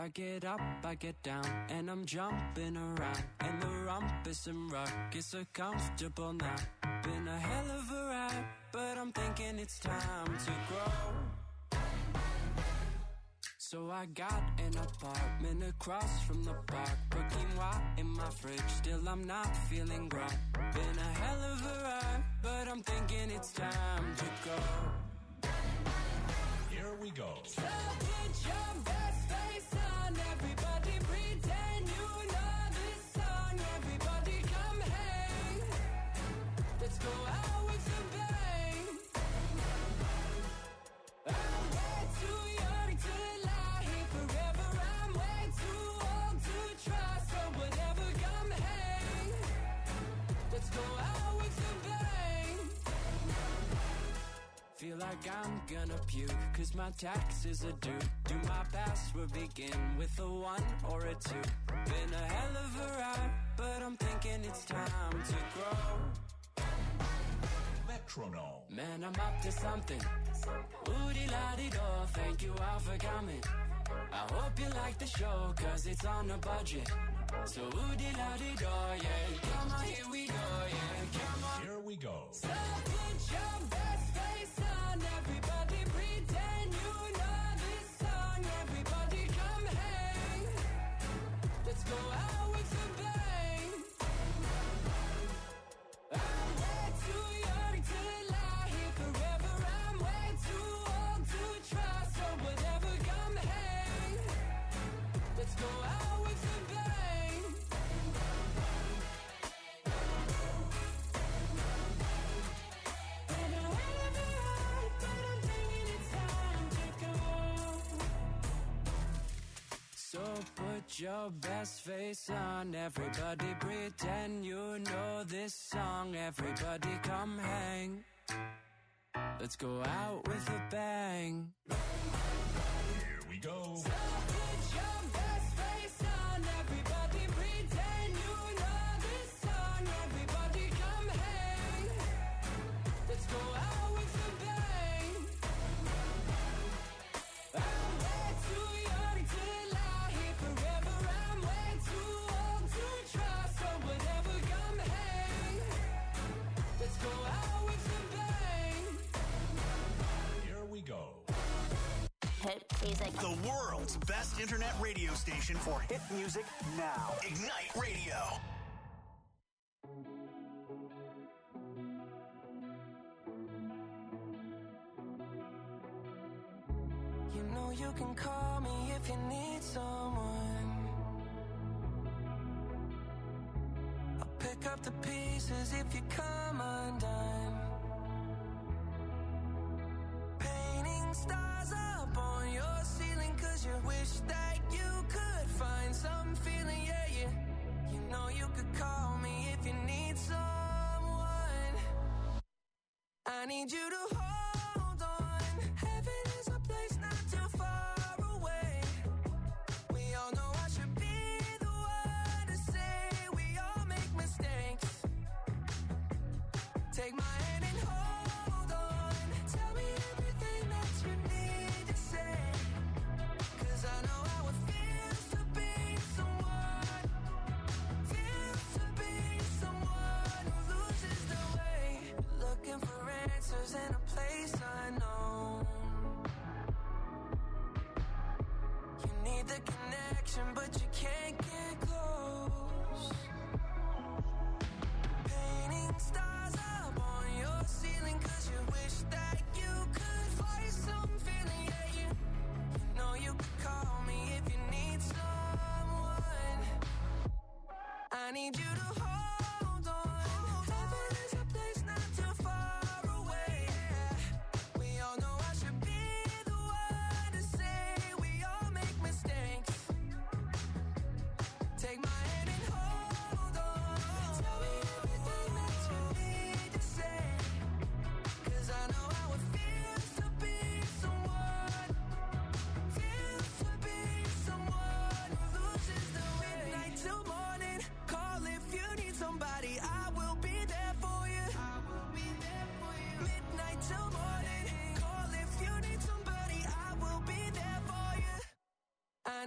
I get up, I get down, and I'm jumping around. And the rumpus and ruckus so comfortable now. Been a hell of a ride, but I'm thinking it's time to grow. So I got an apartment across from the park. Put quinoa in my fridge, still I'm not feeling grown. Been a hell of a ride, but I'm thinking it's time to go. Here we go. So put your best face on, everybody pretend you know this song. Everybody come hang, let's go out with a bang. I'm way too young to lie here forever. I'm way too old to try, so whatever, come hang, let's go out with a bang. Feel like I'm gonna puke, cause my taxes are due. Do my password begin with a 1 or a 2? Been a hell of a ride, but I'm thinking it's time to grow. Metronome. Man, I'm up to something. Woody-la-di-do, thank you all for coming. I hope you like the show, cause it's on a budget. So woody-la-di-do, yeah. Come on, here we go, yeah. Come on. Here we go. So put your best face on, everybody pretend you know this song. Everybody come hang, let's go out with a bang. I'm way too young to lie here forever. I'm way too old to try, so whatever, come hang, let's go out with a bang. Been a hell of a ride, but I'm thinking it's time to go. So put your best face on, everybody pretend you know this song. Everybody come hang, let's go out with a bang. Here we go. So put your best face on, everybody pretend you know this song. Everybody come hang, let's go out with a bang. I'm way too young to lie here forever. I'm way too old to try, so whatever, come hang, let's go out with a bang. Here we go. Hit music. The world's best internet radio station for hit music now. Ignite Radio. You know you can call me if you need someone. I'll pick up the pieces if you come undone. Painting stars up on your ceiling, cause you wish that you could find some feeling, yeah, yeah. You know you could call me if you need someone. I need you to hold on. Heaven is a place not too far away. We all know I should be the one to say we all make mistakes. Take my hand and hold on. Tell me everything that you need to say. Cause I know how it feels to be someone. Feels to be someone who loses their way. Looking for answers in a place unknown. You need the connection, but you can't get close. Painting stars up on your ceiling, cause you wish that you could find some feeling, yeah, yeah. You know you could call me if you need someone. I need you to hold on. Heaven is a place not too far away. We all know I should be the one to say we all make mistakes.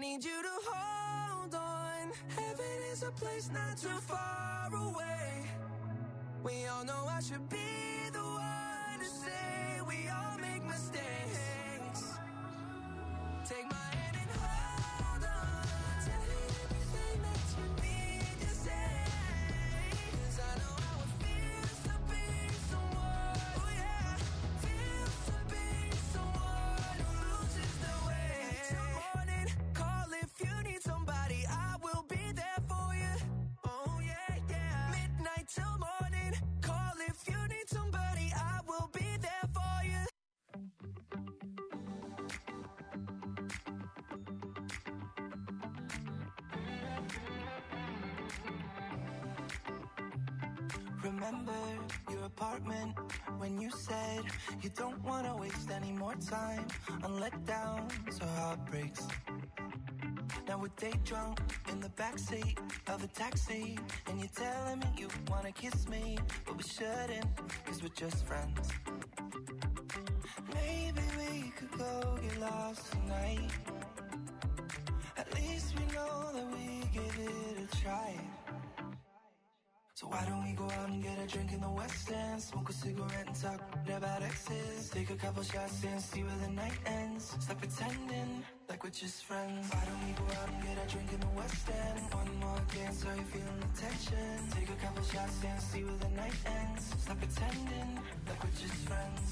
need you to hold on. Heaven is a place not too far away. We all know I should be the one to say we all make mistakes. Take my hand and hold on. Tell me everything that you need to say. 'Cause I know how it feels to be someone, oh yeah, feels to be someone who loses their way. Till morning, call if you need somebody, I will be there for you. Oh yeah, yeah. Midnight till morning, call if you need somebody, I will be there for you. Remember your apartment when you said you don't want to waste any more time on letdowns or heartbreaks. Now we're day drunk in the backseat of a taxi, and you're telling me you want to kiss me, but we shouldn't, 'cause we're just friends. Maybe we could go get lost tonight. At least we know that we give it a try. So why don't we go out and get a drink in the West End, smoke a cigarette and talk about exes, take a couple shots and see where the night ends. Stop pretending like we're just friends. Why don't we go out and get a drink in the West End? One more dance, are you feeling the tension? Take a couple shots and see where the night ends. Stop pretending like we're just friends.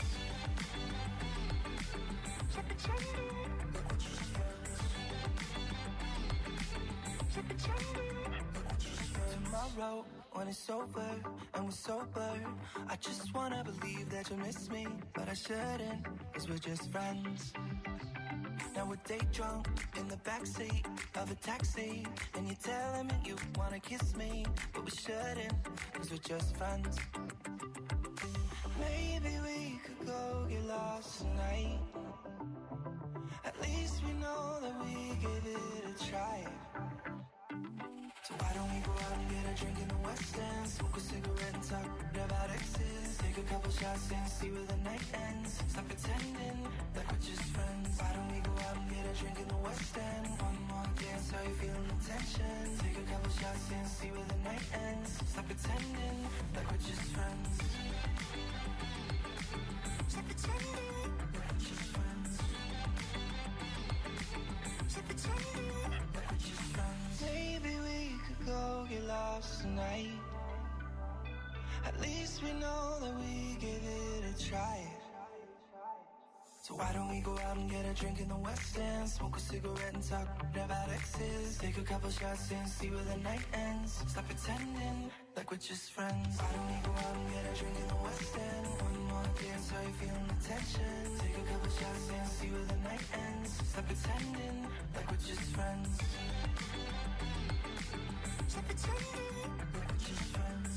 Stop pretending like we're just friends. Stop pretending like we're just friends. Tomorrow, when it's over and we're sober, I just wanna believe that you miss me, but I shouldn't, 'cause we're just friends. Now we're day drunk in the backseat of a taxi, and you're telling me you wanna kiss me, but we shouldn't, 'cause we're just friends. Maybe we could go get lost tonight. At least we know that we give it a try. So why don't we go out and get a drink in the West End, smoke a cigarette and talk about exes, take a couple shots and see where the night ends. Stop pretending like we're just friends. Why don't we go out and get a drink in the West End? One more dance, are you feeling the tension? Take a couple shots and see where the night ends. Stop pretending like we're just friends. Stop pretending like we're just friends. Stop pretending like we're just friends. Maybe we could go get lost tonight. At least we know that we give it a try. So why don't we go out and get a drink in the West End, smoke a cigarette and talk about exes, take a couple shots and see where the night ends. Stop pretending like we're just friends. Why don't we go out and get a drink in the West End? One more dance, are you feeling the tension? Take a couple shots and see where the night ends. Stop pretending like we're just friends. Stop pretending like we're just friends.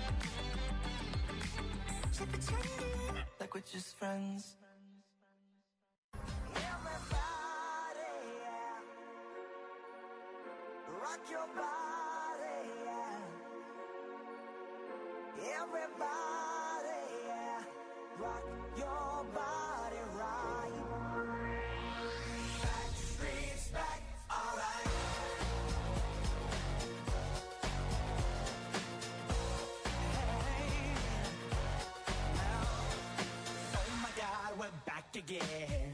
Stop pretending like we're just friends. Everybody, yeah. Rock your body, yeah. Everybody, yeah. Rock your body right. Backstreet's back, alright. Back again.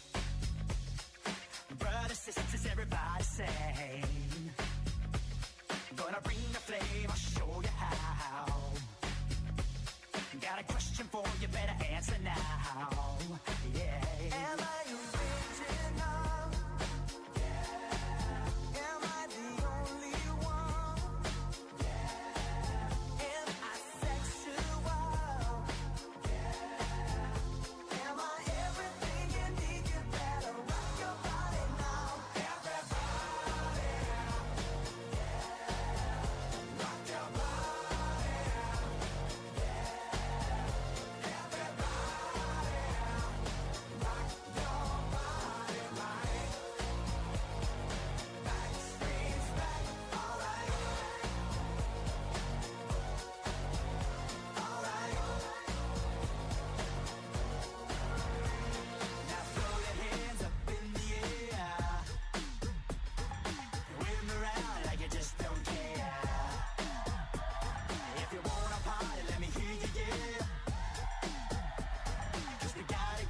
Brothers, sisters, everybody sing. Gonna bring the flame, I'll show you how. Got a question for you, better answer now. Yeah. Am I original? Yeah. Am I the only one? Yeah. Am I sexual? Yeah. Am I everything you need? You better rock your body now. Everybody, yeah. Rock your body, yeah. Everybody.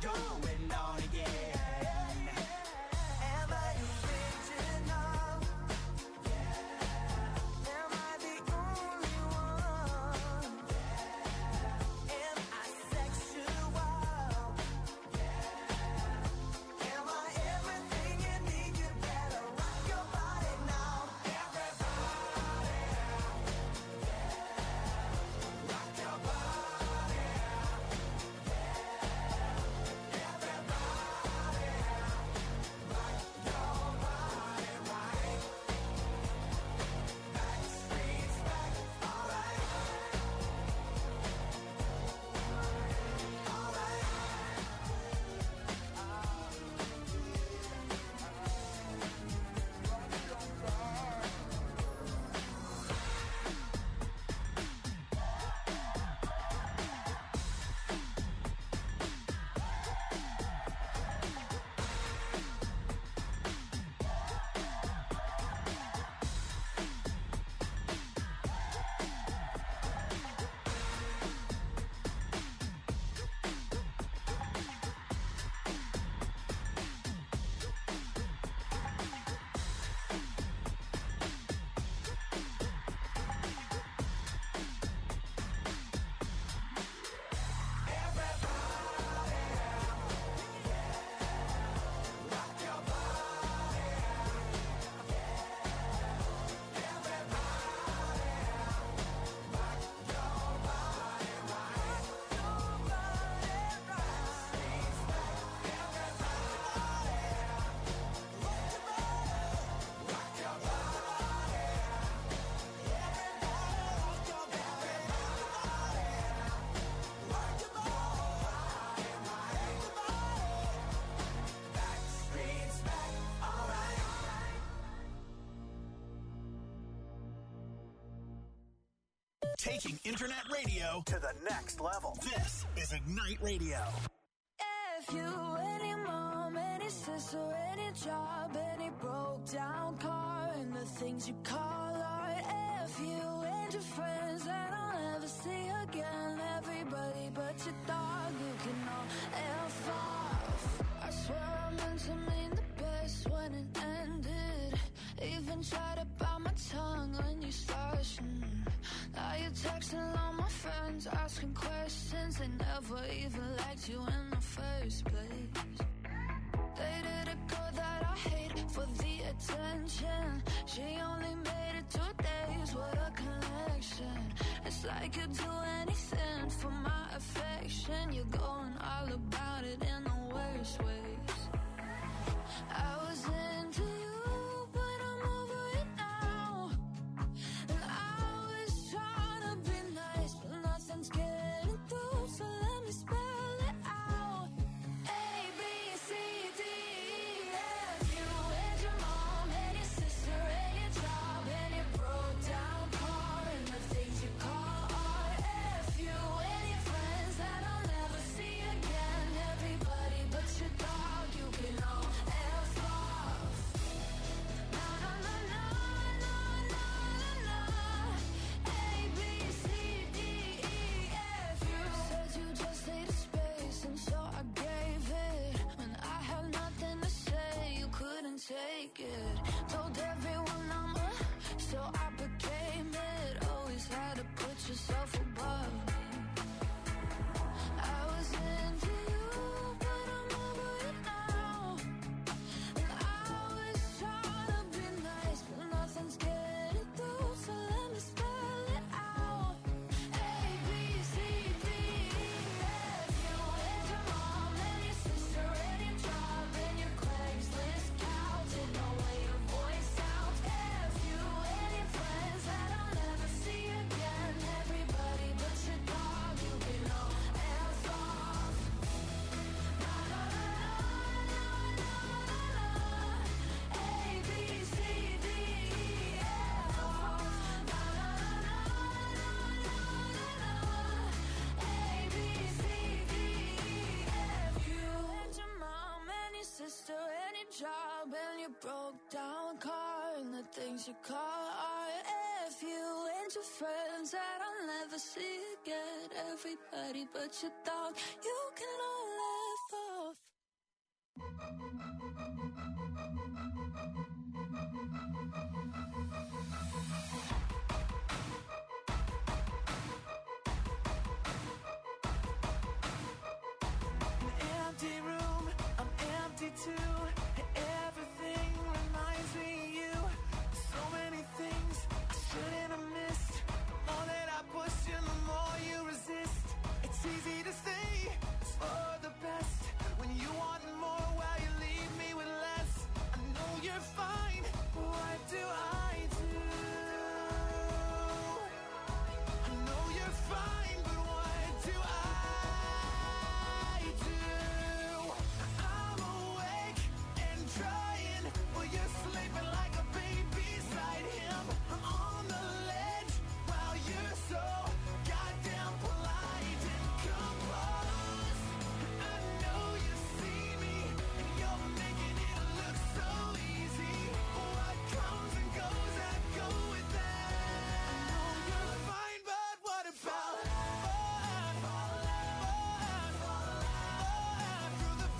going on again. Am I original? Am I the only one? Am I sexual? Am I everything you need? You better rock your body now. Everybody, rock your body. Taking internet radio to the next level. This is Ignite Radio. If you, any mom, any sister, any job, any broke down car, and the things you call art. If you and your friends that I'll never see again, everybody but your dog, you can all F off. I swear I meant to mean the best when it ended. Even tried to bite my tongue when you started. Now you're texting all my friends, asking questions. They never even liked you in the first place. Dated a girl that I hate for the attention. She only made it 2 days, what a connection. It's like you'd do anything for my affection. You're going all about it in the worst ways. I was into you, but I'm over it now. And I was trying to be nice, but nothing's getting through, so let me spell it out. A, B, C, D, E, F. You and your mom and your sister and your job and your broke down car and the things you call art. F. You and your friends that I'll never see again. Everybody but your dog, you can all F off. Na na na na na na na na. A, B, C, D, E, F. You said you just needed space, and so I gave it. When I had nothing to say, you couldn't take it. Told everyone I'm a, so I became it. Always had to put yourself above me. I was into you, but I'm over it now. And I was trying to be nice, but nothing's getting through, so let me spell it out. A, B, C, D, E, F. You and your mom and your sister and your job and your Craigslist couch and the way your voice sounds. F. You and your friends that I'll never see again. Everybody but your dog, you can all F off. Na na na na na na na. A, B, C, D, E, F off. Na na na na na na na. A, B, C, D, E, F. You and your mom and your sister and your job and your broke down car and the things you call art. F. You and your friends that I'll never see again. Everybody but your dog, you can all F off. Empty room, I'm empty too. Everything reminds me of you. So many things I shouldn't have missed. The more that I push you, the more you resist. It's easy to say it's for the best when you want more while you leave me with less. I know you're fine, but what do I do? I know you're fine, but what do I do? I'm awake and trying, but you're sleeping like a baby beside him. I'm on the ledge while you're so goddamn polite and composed. I know you see me and you're making it look so easy. What comes and goes, I go with that. I know you're fine, but what about through the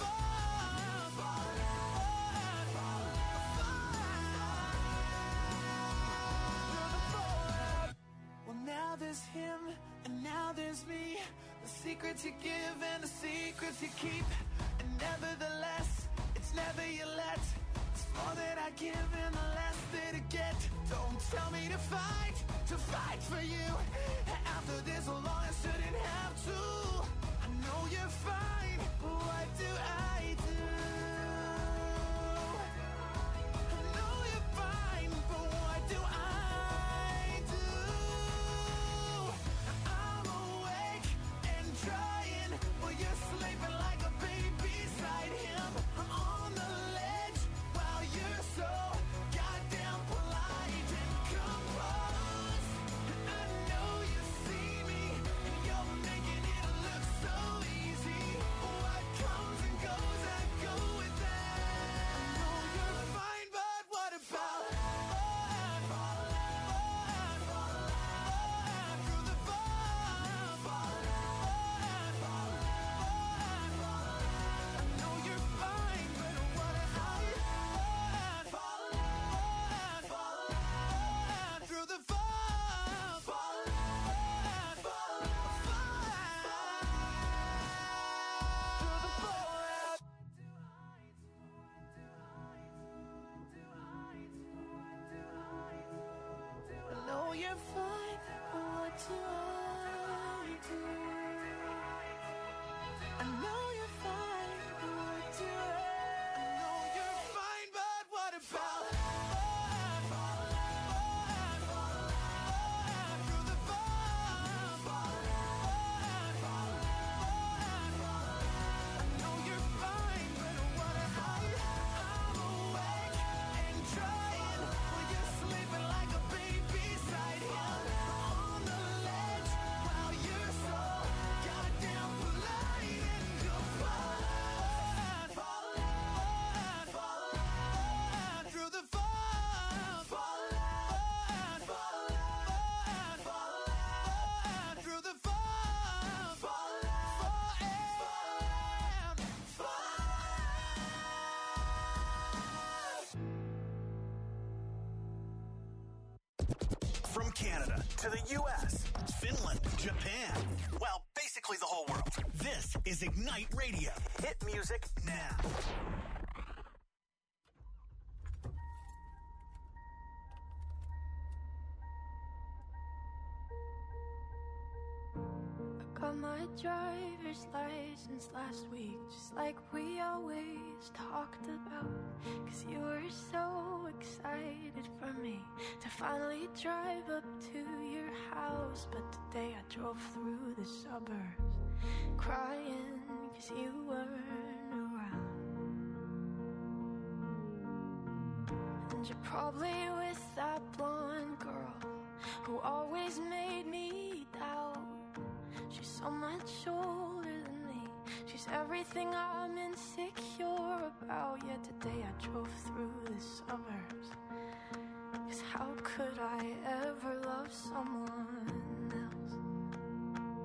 well, now there's him and now there's me. The secrets you give and the secrets you keep. And nevertheless, it's never you let. It's more that I give and the less that I get. Don't tell me to fight for you. After this so long, I shouldn't have to. I know you're fine, but what do I do? I know you're fine, but what do I do? I'm awake and trying, but you're sleeping like a baby beside him. I'm on the ledge while you're so goddamn polite and composed. I know you see me and you're making it look so easy. What comes and goes, I go with that. I know you're fine, but what about through the I know you're fine, but what about through the I know you're fine, but what do I do? I know you're fine, but what do I know you're fine, but what about through the I know you're fine, but what about I'm awake and trying, but you're sleeping like a baby beside him. On the ledge while you're so goddamn polite and composed. Through the through the From Canada to the U.S., Finland, Japan, well, basically the whole world. This is Ignite Radio. Hit music now. Got my driver's license last week, just like we always talked about. 'Cause you were so excited for me to finally drive up to your house. But today I drove through the suburbs crying 'cause you weren't around. And you're probably with that blonde girl who always made me doubt. She's so much older than me. She's everything I'm insecure about. Yet today I drove through the suburbs. 'Cause how could I ever love someone else?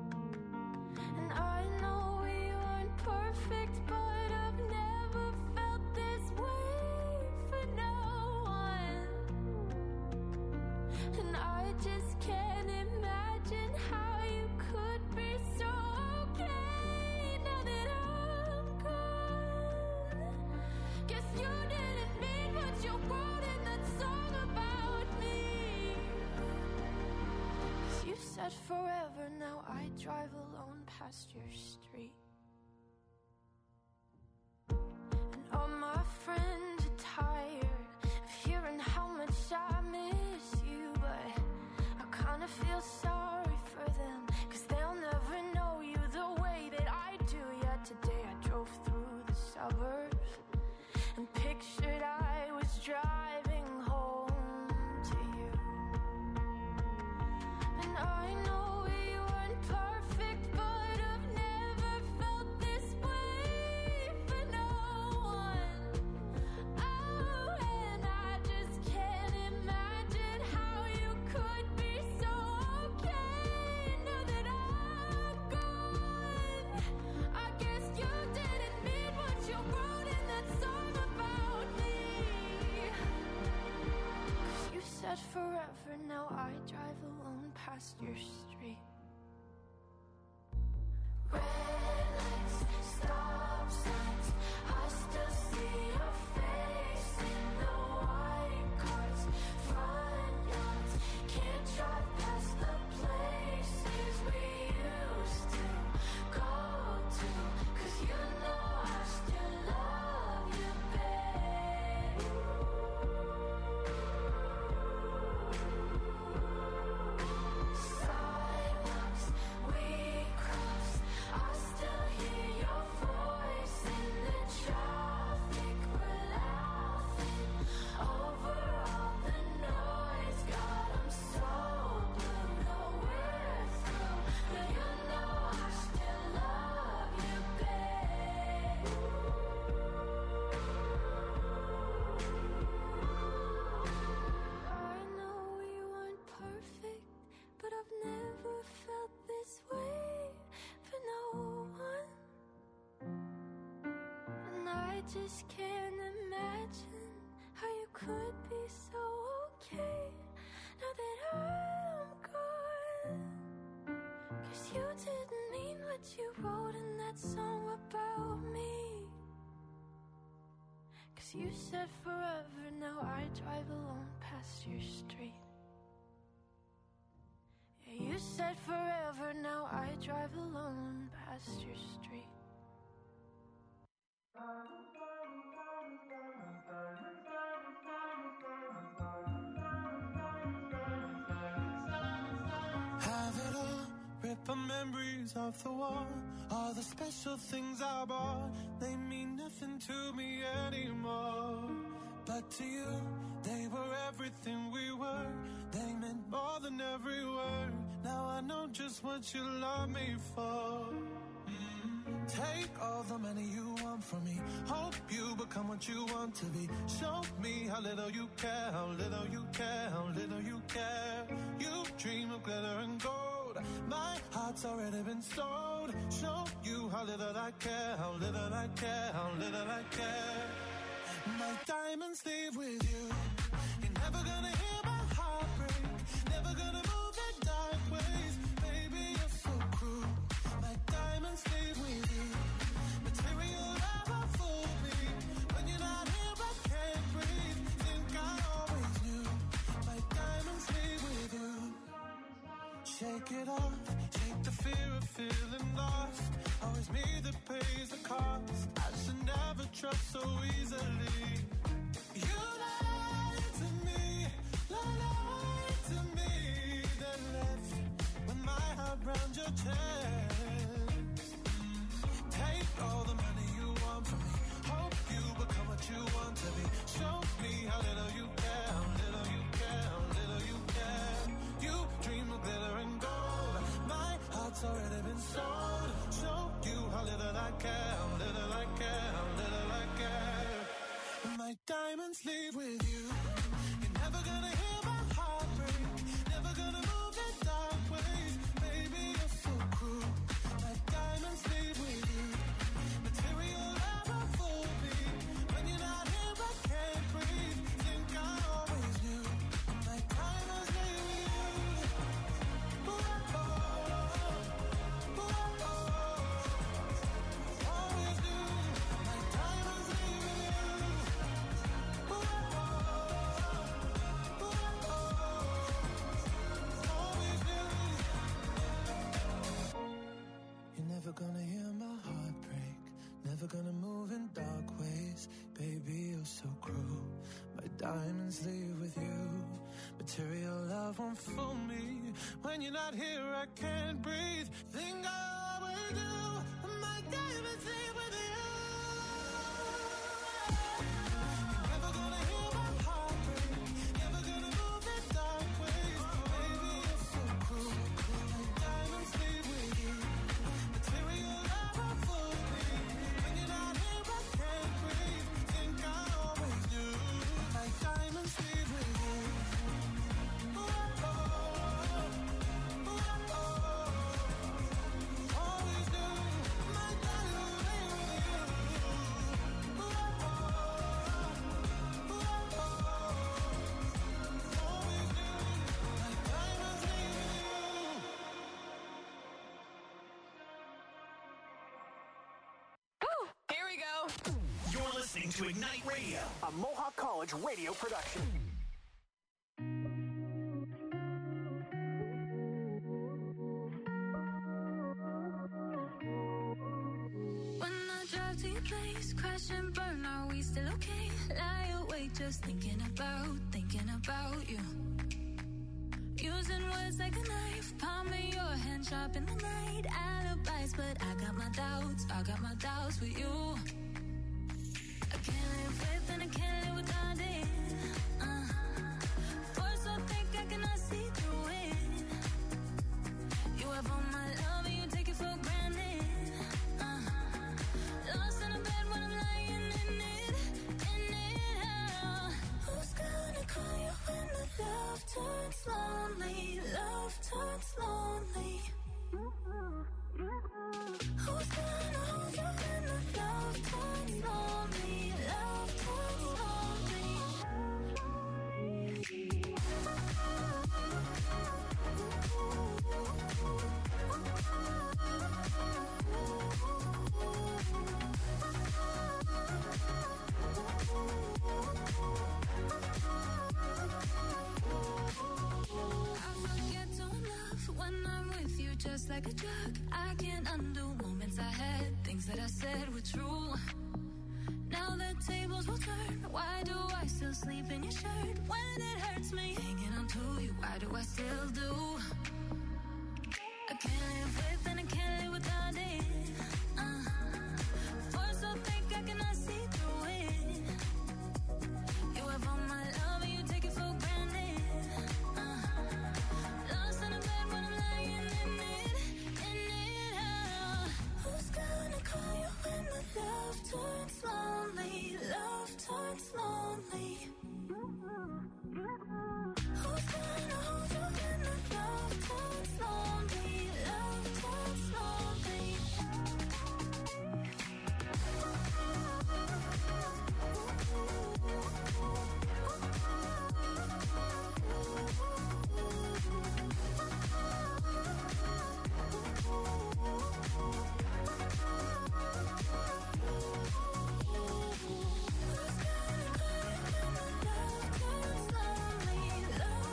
And I know we weren't perfect, but I've never felt just can't imagine how you could be so okay now that I'm gone. Guess you didn't mean what you wrote in that song about me. 'Cause you said forever, now I drive alone past your street. And all my friends are tired of hearing how much I miss you, but I kinda feel sorry for them, 'cause they'll never know you the way that I do. Yet today I drove through the suburbs and pictured I was driving home to you. And I know we weren't perfect, but I've never felt this way for no one. Oh, and I just can't imagine how you could be so okay now that I'm gone. I guess you didn't mean what you wrote in that song about me. 'Cause you said forever, now I drive alone past your street. Red lights, stop signs, I still see your face in the white cars, front yards. Can't drive past the places we used to go to, 'cause you know I still love you, babe. Sidewalks we crossed, I still hear your voice in the traffic. We're laughing over all the noise. God, I'm so blue, know we're through, but you know I still love you, babe. I know we weren't perfect, but I've never felt this way for no one. And I just can't imagine how you could be so okay now that I'm gone. 'Cause you didn't mean what you wrote in that song about me. 'Cause you said forever, now I drive alone past your street. Yeah, you said forever, now I drive alone past your street. Have it all, rip our memories off the wall. All the special things I bought, they mean nothing to me anymore. But to you, they were everything we were. They meant more than every word. Now I know just what you love me for. Take all the money you want from me. Hope you become what you want to be. Show me how little you care, how little you care, how little you care. You dream of glitter and gold. My heart's already been sold. Show you how little I care, how little I care, how little I care. My diamonds leave with you. You're never gonna hear my heart break. Never gonna move in dark ways. Baby, you're so cruel. My diamonds leave with you. Material never fooled me. When you're not here, I can't breathe. Think I always knew. My diamonds leave with you. Shake it off. Shake the fear of feeling lost. Always me that pays the cost. I should never trust so easily. You lied to me, lied to me. Then left with my heart round your chest. Take all the money you want from me. Hope you become what you want to be. Show me how little you care, how little you care, how little you care. You dream of glitter and gold. My heart's already been sold. Show you how little I care, how little I care, how little I care. My diamonds leave with you. You're never gonna hear my heart break. Never gonna move in dark ways. Baby, you're so cruel. My diamonds leave with you. gonna move in dark ways. Baby, you're so cruel. My diamonds leave with you. Material love won't fool me. When you're not here, I can't breathe. Think I always do. My diamonds leave with you. You're never gonna hear my heart break. Never gonna move in dark ways. Baby, you're so cruel. My diamonds leave with you. Material love won't fool me. When you're not here, I can't breathe. Think I always do. My diamonds leave with you. Always do. My diamonds leave with you. Always do. My diamonds leave with you. Here we go. You're listening to Ignite Radio, a Mohawk College radio production. When I drive to your place, crash and burn, are we still okay? Lie awake just thinking about you. Using words like a knife, palm of your hand sharp in the night. Alibis, but I got my doubts with you. I can't live with and I can't live without it. Force so thick I cannot see through it. You have all my love and you take it for granted. Lost in a bed when I'm lying in it. Who's gonna call you when the love turns lonely? Love turns lonely. Who's gonna hold you when the love turns lonely? Love turns lonely. I forget to love when I'm with you, just like a drug. I can't undo moments I had, things that I said were true. Now the tables will turn. Why do I still sleep in your shirt when it hurts me? Hanging on to you, why do I still do? I can't live with and I can't live without it. Force so thick I cannot see through it. You have all my love and you take it for granted. Lost in a bed when I'm lying in it. Who's gonna call you when the love turns lonely? Love turns lonely. Who's gonna hold you when the love turns lonely? Love turns lonely. Who's gonna call you when the love turns lonely? Love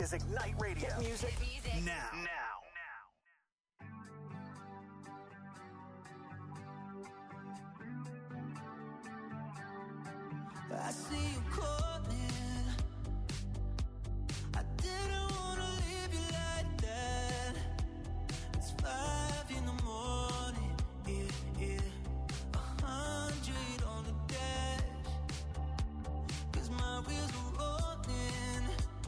is Ignite Radio. Hit music now. I see you calling. I didn't wanna leave you like that. It's 5 in the morning, yeah. 100 on the dash. 'Cause my wheels are rolling.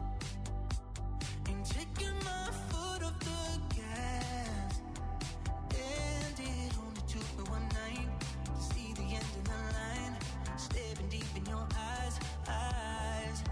Ain't taking my foot off the gas. And it only took me one night to see the end of the line. Staring deep in your eyes.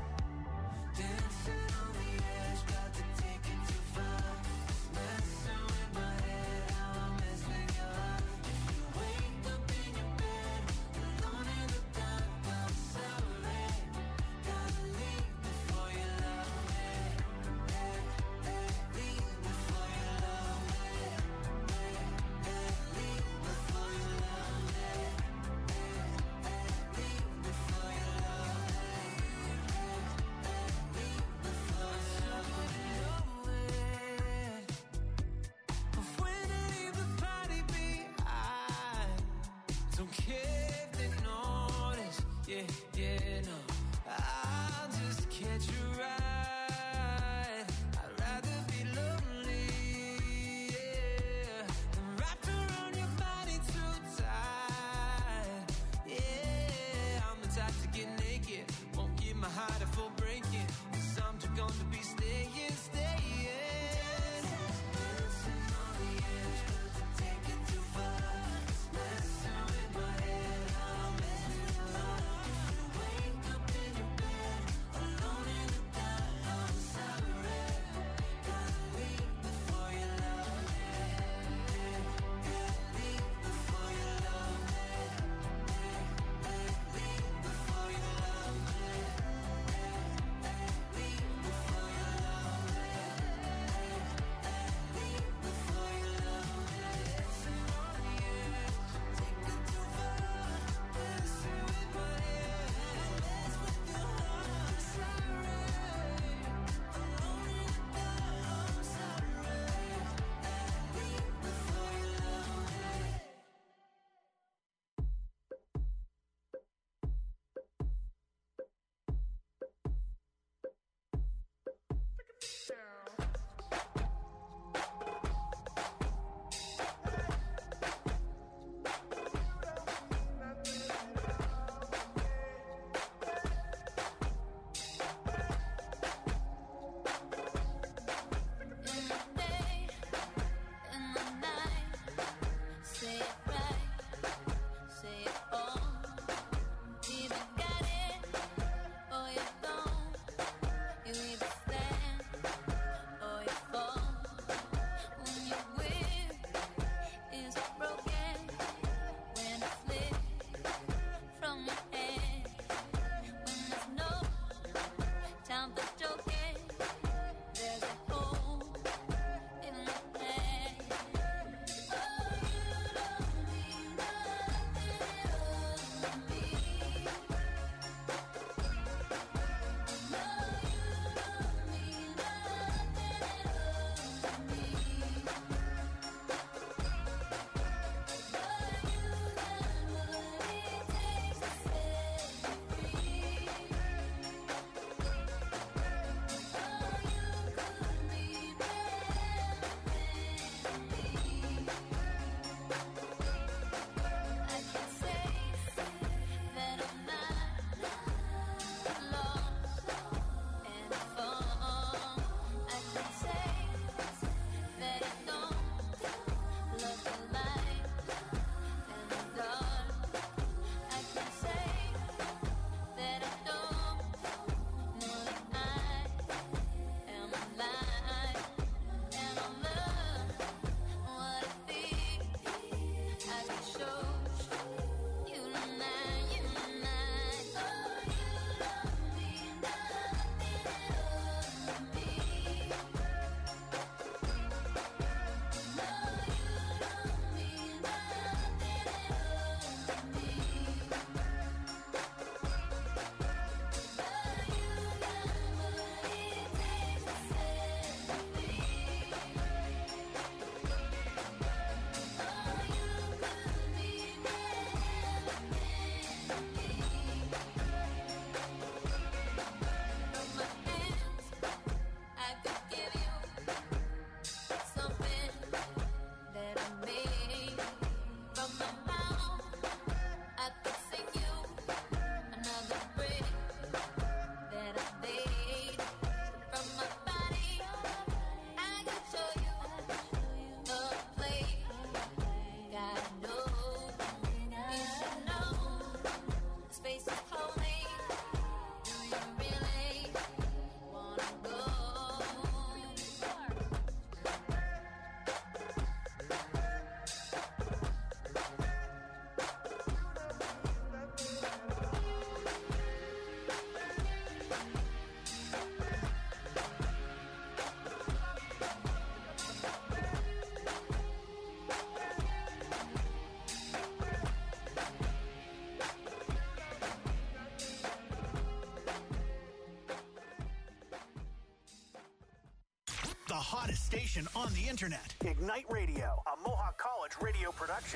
the hottest station on the internet. Ignite Radio, a Mohawk College radio production.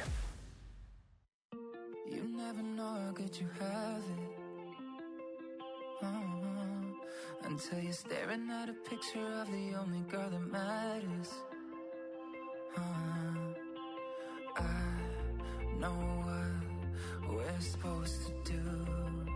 You never know how good you have it. Until you're staring at a picture of the only girl that matters. I know what we're supposed to do.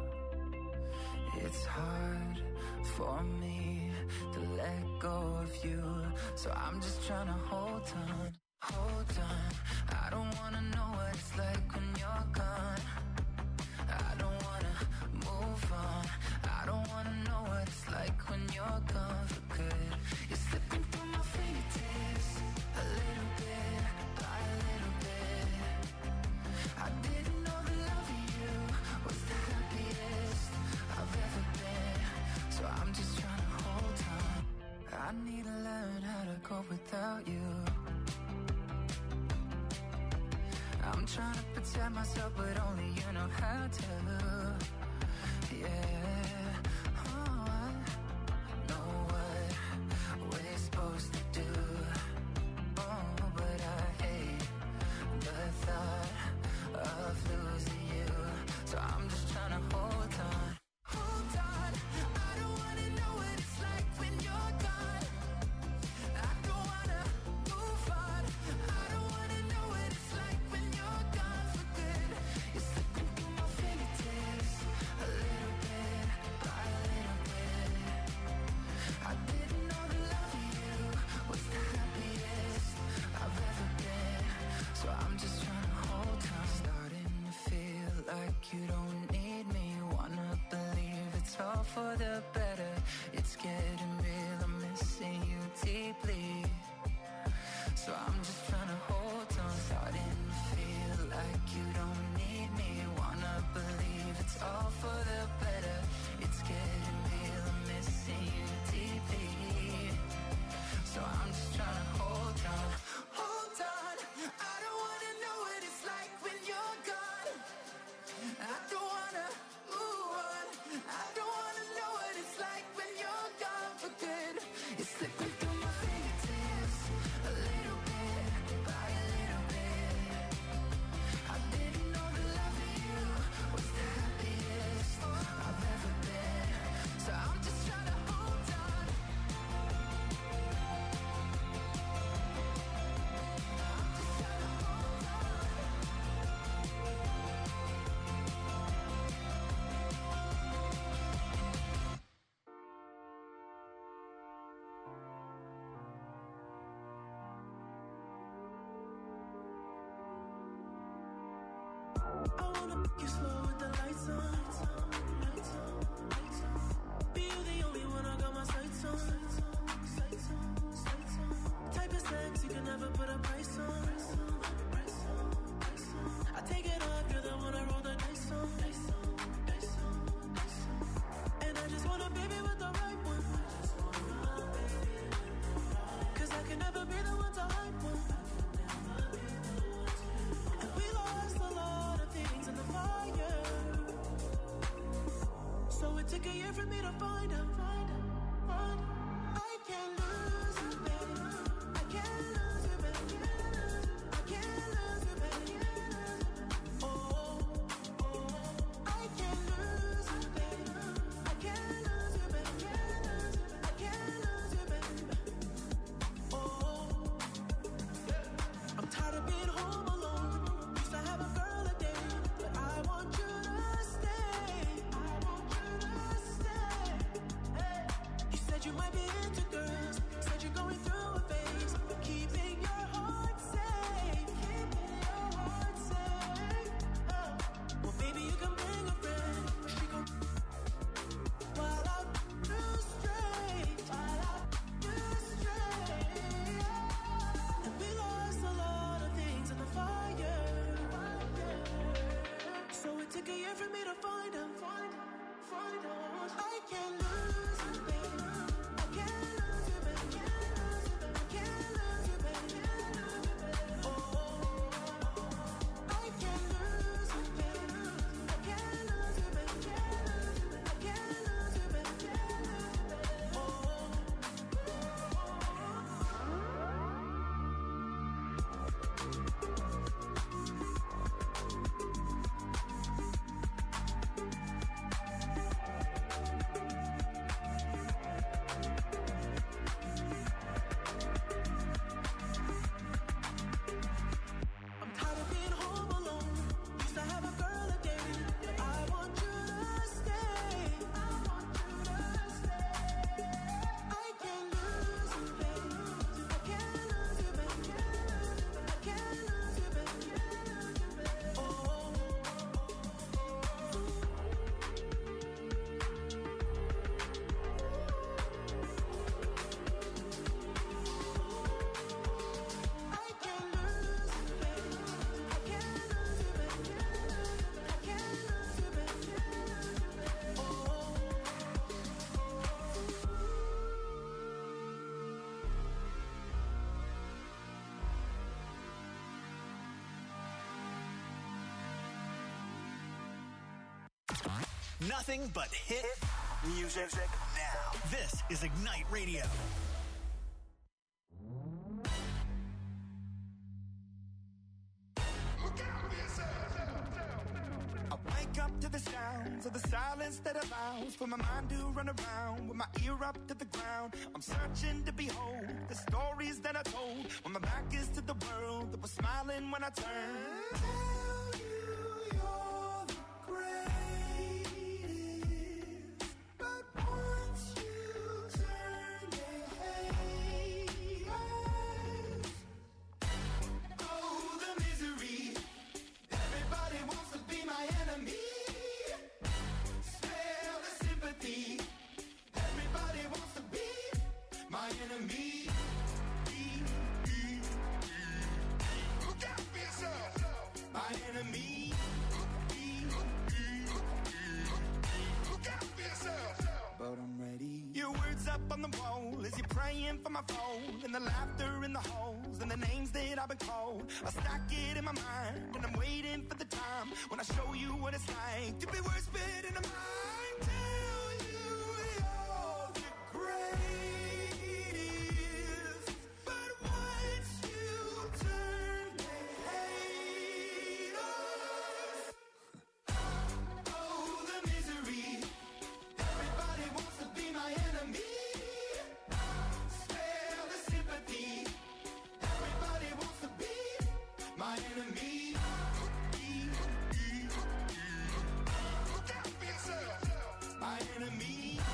It's hard for me to let go of you, so I'm just trying to hold on. I don't wanna know what it's like when you're gone. I don't wanna move on. I don't wanna know what it's like when you're gone for good. You're slipping through my fingertips, a little bit, by a little bit. I didn't know the love of you was the happiest I've ever been, so I'm just trying to hold on. I need to learn how to go without you. I'm trying to protect myself, but only you know how to. Yeah, oh, I know what we're supposed to do. Oh, but I hate the thought of losing you, so I'm just trying to hold on. Hold on, I don't wanna know what it's like when you're gone. I don't wanna move on. I don't wanna know what it's like when you're gone for good. You're slipping through my fingertips, a little bit, by a little bit. I didn't know the love of you was the happiest I've ever been, so I'm just trying to hold on. Starting to feel like you don't need me. Wanna believe it's all for the better. It's getting real, I'm missing you deeply, so I'm just trying to hold on. Starting to feel like you don't need me. Wanna believe it's all for the better. It's getting real, I'm missing you deeply, so I'm just trying to hold on. Hold on, I don't wanna know what it's like when you're gone. I don't wanna move on. I don't wanna know what it's like when you're gone for good. You're slipping through my fingertips, a little bit, by a little bit. I didn't know the love of you was the happiest I've ever been, so I'm just trying to hold on. I wanna make you slow with the lights on. Be you the only one I got my sights on. Type of sex you can never put a price on. I take it off, you're the one I roll the dice on. And I just want a baby with the right one. Cause I can never be the one to hype one. And we lost a lot of things in the fire, so it took a year for me to find out. I can't lose you, baby. I can't lose you, baby. I can't lose you, baby. Oh, I can't lose you, baby. I can't lose you, baby. I can't lose you, baby. Oh, I'm tired of being home alone. Used to have a girl a day, but I want you to stay. I want you to stay. Nothing but hit music now. This is Ignite Radio. I wake up to the sounds of the silence that allows for my mind to run around with my ear up to the ground. I'm searching to behold the stories that I told when my back is to the world that was smiling when I turned. Tell you you're the greatest, but once you turn, they hate us. Oh, the misery. Everybody wants to be my enemy. Smell the sympathy. Everybody wants to be my enemy. Look out for yourself. My enemy. Look out for yourself. But I'm ready. Your words up on the wall as you're praying for my phone, and the laughter in the halls and the names that I've been called. I stack it in my mind and I'm waiting for the time when I show you what it's like to be worse fit in a mind. Tell you you're the greatest, but once you turn, they hate us. Oh, the misery. Everybody wants to be my enemy. Spare the sympathy. Everybody wants to be my enemy. Look out for yourself. My enemy.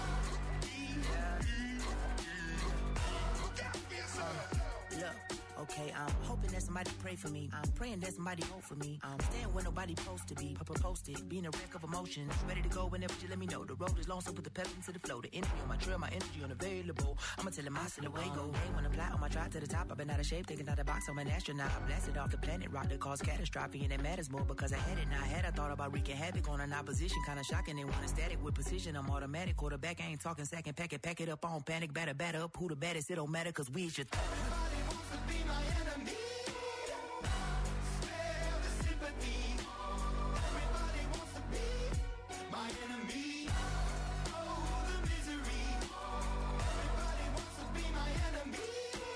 Look out for yourself. Look, okay, I'm hoping that somebody pray for me. I'm praying that somebody hope for me. I'm staying where nobody supposed to be. Posted, being a wreck of emotions. Ready to go whenever you let me know. The road is long, so put the pep into the flow. The energy on my trail, my energy unavailable. I'ma tell him I still away go. Hey, when I'm fly on my drive to the top, I've been out of shape, taking out the box. I'm an astronaut. I blasted off the planet, rock that caused catastrophe, and it matters more because I had it. Now I had, I thought about wreaking havoc on an opposition, kind of shocking. They want static with precision. I'm automatic, quarterback. I ain't talking second pack it up on panic, batter up. Who the baddest? It don't matter, cause we is your Everybody wants to be my enemy. Spare the sympathy. Everybody wants to be my enemy. Oh, the misery. Everybody wants to be my enemy.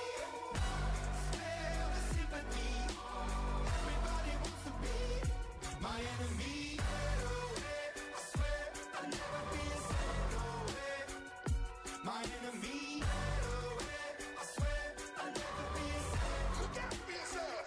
Spare the sympathy. Everybody wants to be my enemy. I swear I'll never be a my enemy. I swear I'll never be a look out for yourself.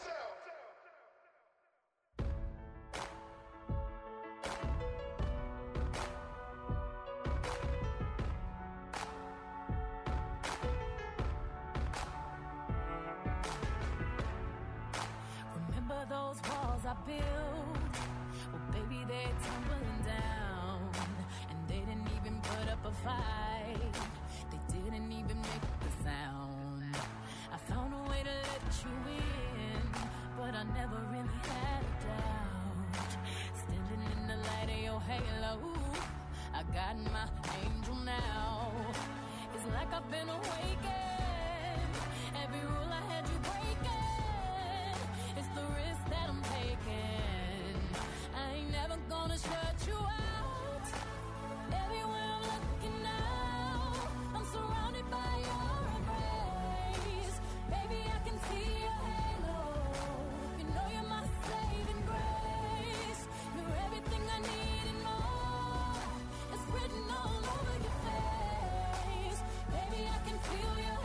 Remember those walls I built? Well, baby, they're tumbling down, and they didn't even put up a fight. They didn't even make the sound. I found a way to let you in, but I never really had a doubt. Standing in the light of your halo, I got my angel now. It's like I've been awakened. Every rule I had you breaking. It's the risk that I'm taking. I ain't never gonna shut you out. Everywhere I'm looking now, I'm surrounded by your embrace. Baby, I can see your halo. You know you're my saving grace. You're everything I need and more. It's written all over your face. Baby, I can feel your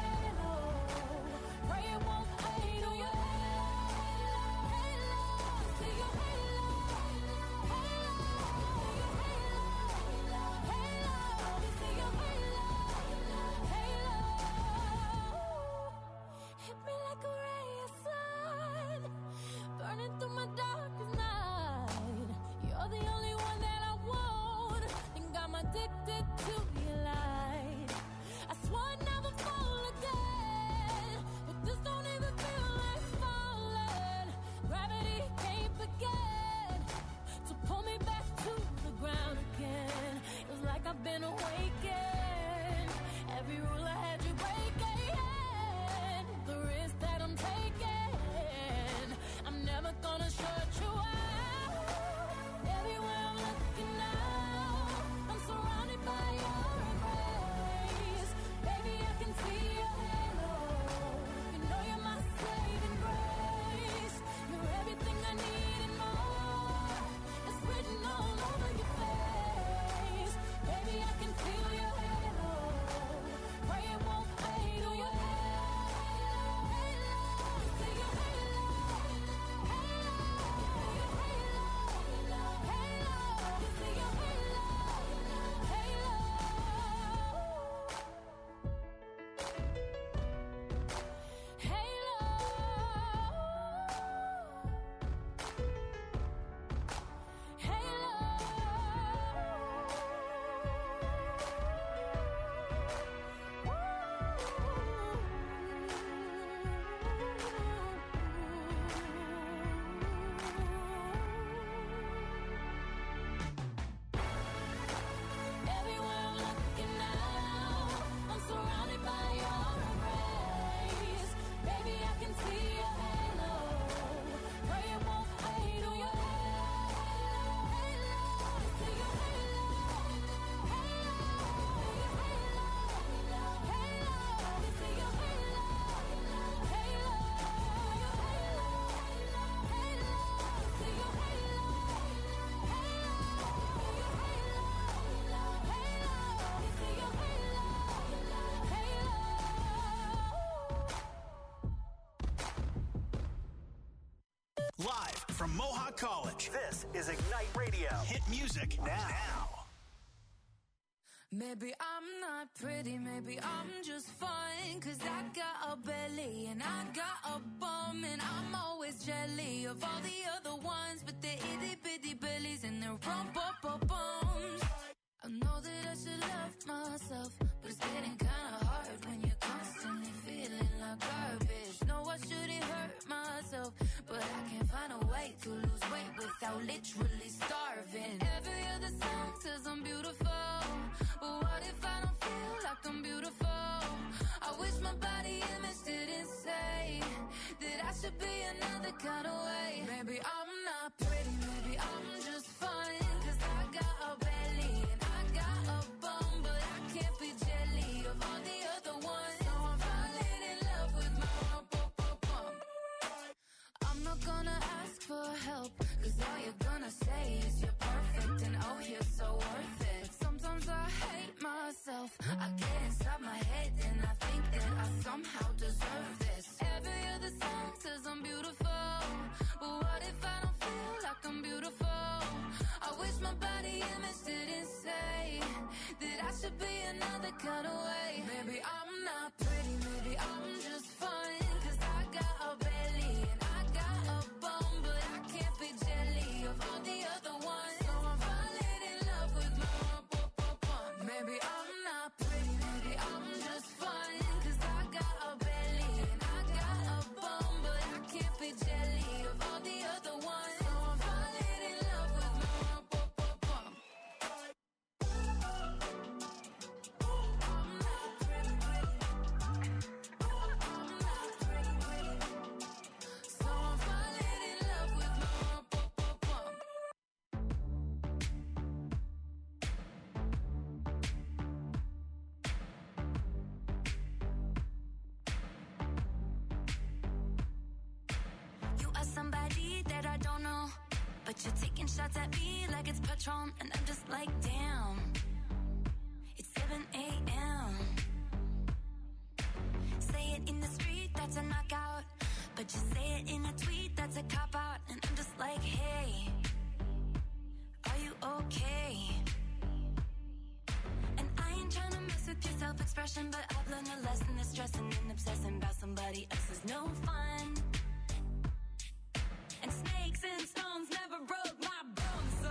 Live from Mohawk College, this is Ignite Radio. Hit music now. Maybe I'm not pretty, maybe I'm just fine, 'cause I got a belly and I got a bum, and I'm always jelly of all the other ones with their itty bitty bellies and their rump-up-bums. I know that I should love myself, but it's getting kinda hard when you're constantly feeling like garbage. No, I shouldn't hurt myself, but I can't find a way to lose weight without literally starving. Every other song says I'm beautiful, but what if I don't feel like I'm beautiful? I wish my body image didn't say that I should be another kind of way. Maybe I'm not pretty, maybe I'm just fine, 'cause I got a belly and I got a bum, but I can't be jelly of all the other ones. So I'm falling in love with my bum. I'm not gonna ask for help, 'cause all you're gonna say is you're perfect and oh, you're so worth it. But sometimes I hate myself. I get inside my head and I think that I somehow deserve this. Every other song says I'm beautiful, but what if I don't feel like I'm beautiful? I wish my body image didn't say that I should be another kind of way. Maybe I'm not pretty, maybe I'm just fine, 'cause I got a belly and I got a bum, but I can't be jelly of all the other ones. So I'm falling in love with my bum. Maybe I'm not pretty, maybe I'm just fine, 'cause I got a belly and I got a bum, but I can't be jelly of all the other ones. So I'm falling in love with my bum. So I'm falling in love with my bum. You are somebody that I don't know, but you're taking shots at me like it's Patron, and I'm just like, damn, it's 7 a.m. Say it in the street, that's a knockout, but you say it in a tweet, that's a cop-out, and I'm just like, hey, are you okay? And I ain't trying to mess with your self-expression, but I've learned a lesson that stressing and obsessing about somebody else is no fun. And snakes and stones never broke my bones, so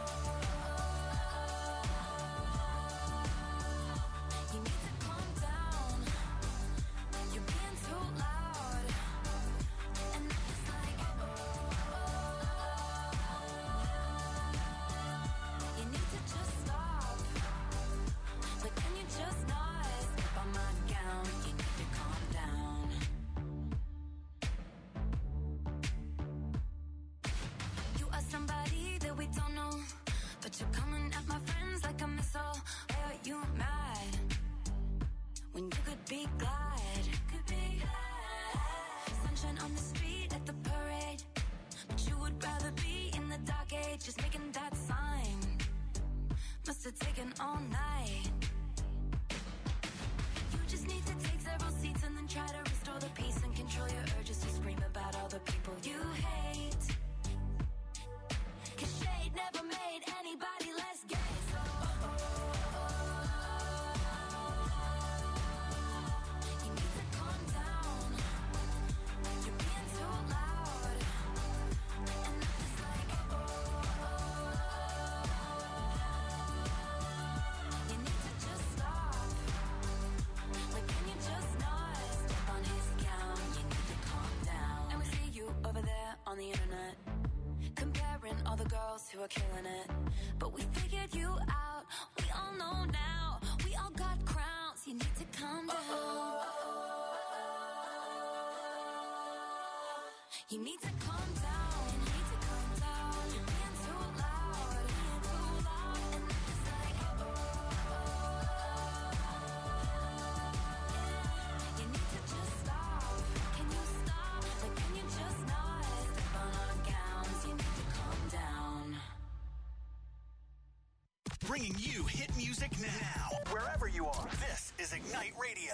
you need to calm down. You're being too loud, and I'm just like, you need to just stop. But can you just not step on my gown? You need to calm down. You are somebody that we don't know, but you're coming at my friends like a missile. Why are you mad when you could be glad? Sunshine on the street at the parade, but you would rather be in the dark age, just making that sign. Must have taken all night. You just need to take several seats and then try to restore the peace and control your urges to scream about all the people you hate. 'Cause shade never made anybody less gay, so you need to calm down. You're being too loud, and I'm just like, you need to just stop. Like, can you just not step on his gown? You need to calm down. And we see you over there on the internet, comparing all the girls who are killing it. But we figured you out, we all know now. We all got crowns, you need to calm down. You need to calm down, you need to calm down. You're being too loud, and I'm just like, you need to just stop. Can you stop? Like, can you just not step on our gowns? You need to calm down. Bringing you hit music now. Wherever you are, this is Ignite Radio.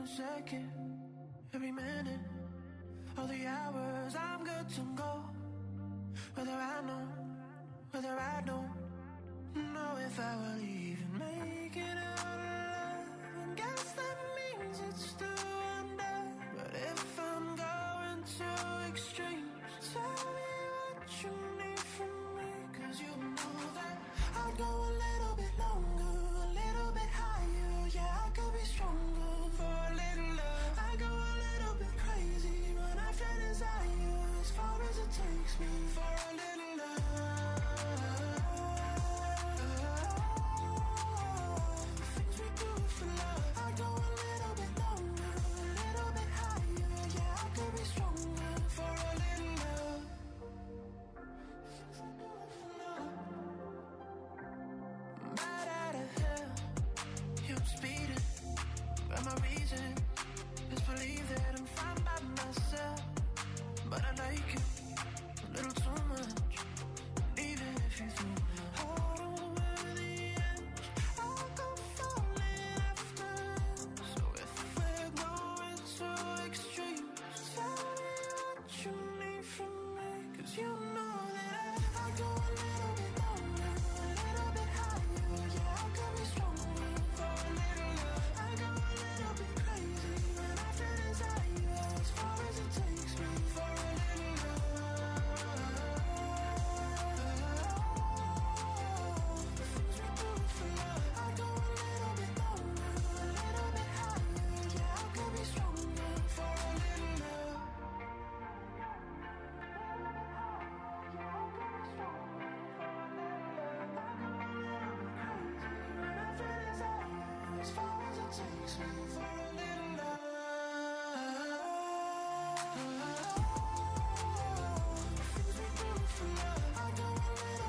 second, every minute, all the hours, I'm good to go. Whether I don't know if I will even make it out